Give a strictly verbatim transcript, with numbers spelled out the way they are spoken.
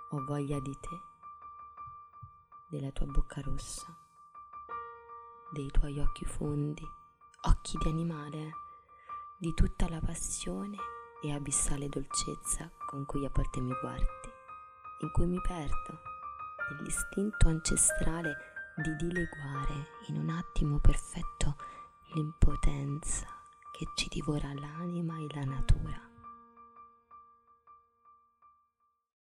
Ho voglia di te, della tua bocca rossa, dei tuoi occhi fondi, occhi di animale, di tutta la passione e abissale dolcezza con cui a volte mi guardi, in cui mi perdo nell'istinto ancestrale di dileguare in un attimo perfetto l'impotenza che ci divora l'anima e la natura.